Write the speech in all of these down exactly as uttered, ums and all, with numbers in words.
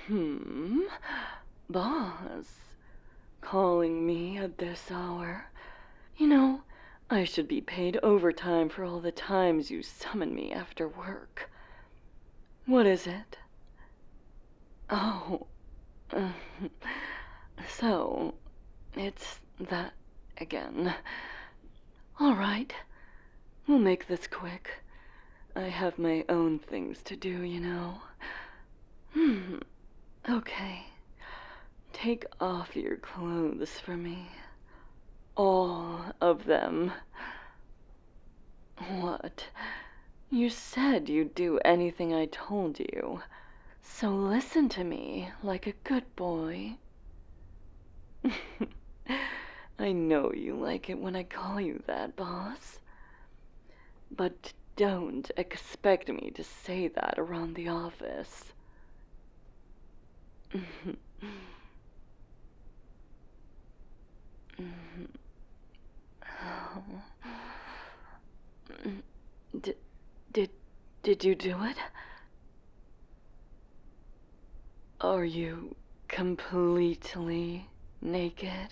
Hmm? Boss? Calling me at this hour? You know, I should be paid overtime for all the times you summon me after work. What is it? Oh, uh, so, it's that again. All right, we'll make this quick. I have my own things to do, you know. Hmm, okay. Take off your clothes for me. All of them. What? You said you'd do anything I told you. So listen to me like a good boy. I know you like it when I call you that, boss. But don't expect me to say that around the office. Did, did, did you do it? Are you completely naked?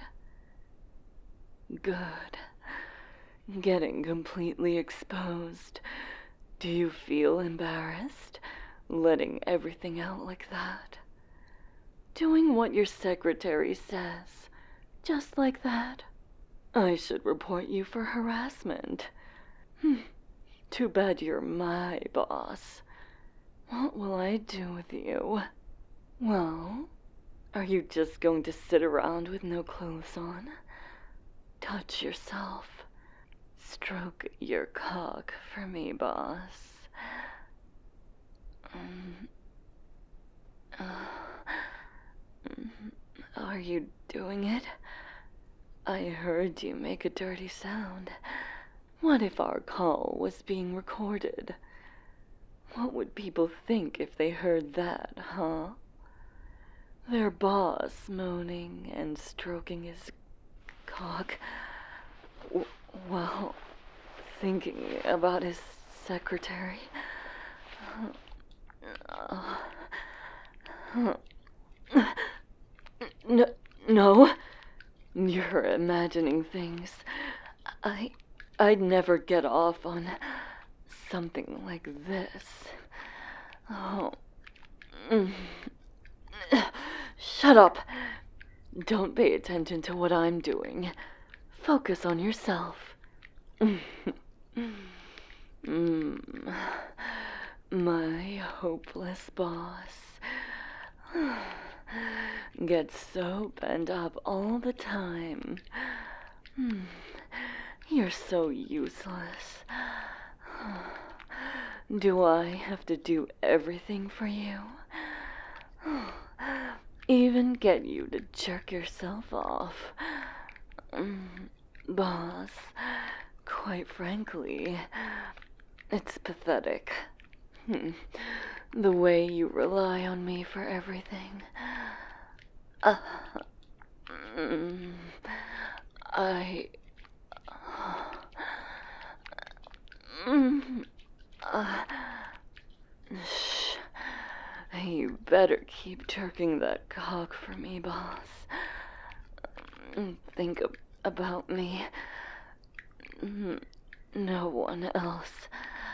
Good. Getting completely exposed. Do you feel embarrassed? Letting everything out like that? Doing what your secretary says, just like that? I should report you for harassment. Hmm. Too bad you're my boss. What will I do with you? Well, are you just going to sit around with no clothes on? Touch yourself. Stroke your cock for me, boss. Um, uh, are you doing it? I heard you make a dirty sound. What if our call was being recorded? What would people think if they heard that, huh? Their boss moaning and stroking his cock. W- well, thinking about his secretary. Uh, no, no, you're imagining things. I, I'd never get off on something like this. Oh. Shut up. Don't pay attention to what I'm doing. Focus on yourself. mm. My hopeless boss gets so bent up all the time. You're so useless. Do I have to do everything for you? Even get you to jerk yourself off? Boss, quite frankly, it's pathetic. The way you rely on me for everything. Uh, I... Uh, shh. You better keep jerking that cock for me, boss. Think ab- about me. No one else.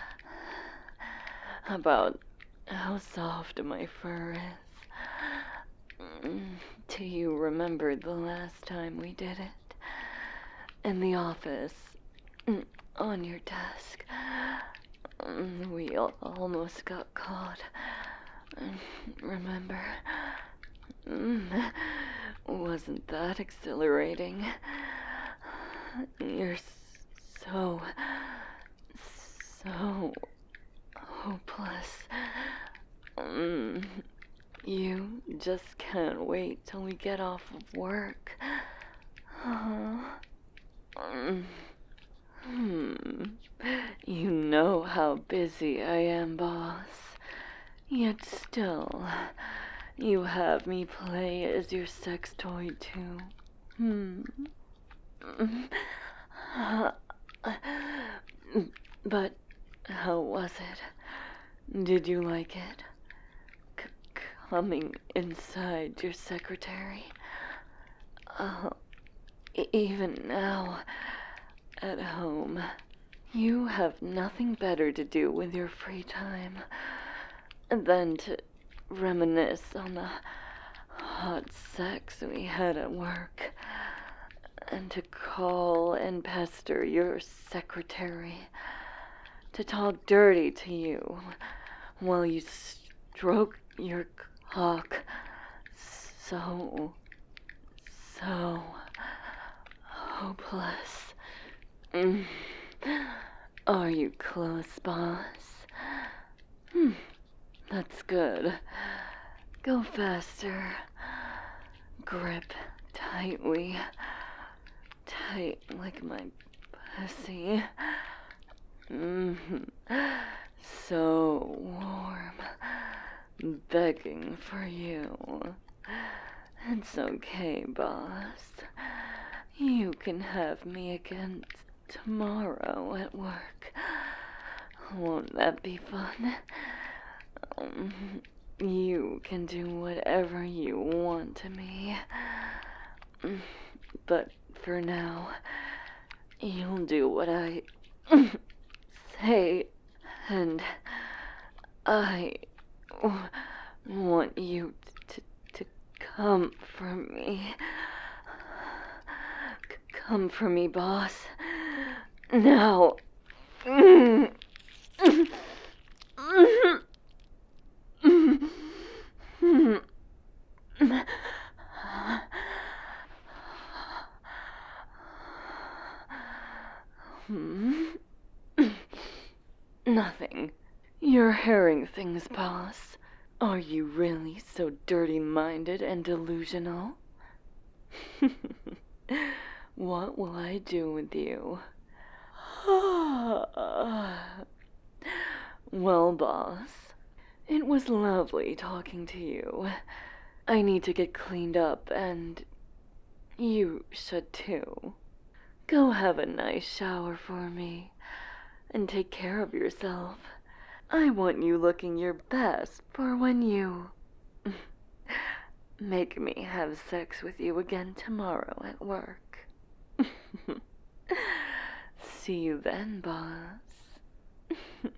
About how soft my fur is. Do you remember the last time we did it? In the office. On your desk. We al- almost got caught. Remember? Wasn't that exhilarating? You're so, so hopeless. Mm, you just can't wait till we get off of work. Huh? Mm. Hmm. You know how busy I am, boss. Yet still, you have me play as your sex toy, too. Hmm. But how was it? Did you like it? C- humming inside your secretary. Uh, e- even now, at home, you have nothing better to do with your free time than to reminisce on the hot sex we had at work, and to call and pester your secretary, to talk dirty to you while you stroke your cock so, so hopeless. Mm. Are you close, boss? Hmm, that's good. Go faster. Grip tightly. Tight like my pussy. Mm-hmm. So warm. Begging for you. It's okay, boss. You can have me again t- tomorrow at work. Won't that be fun? Um, you can do whatever you want to me. But for now, you'll do what I say, and I want you to, to come for me. C- come for me, boss. Now. Hmm? Nothing. You're hearing things, boss. Are you really so dirty-minded and delusional? What will I do with you? Well, boss, it was lovely talking to you. I need to get cleaned up, and you should too. Go have a nice shower for me, and take care of yourself. I want you looking your best for when you make me have sex with you again tomorrow at work. See you then, boss.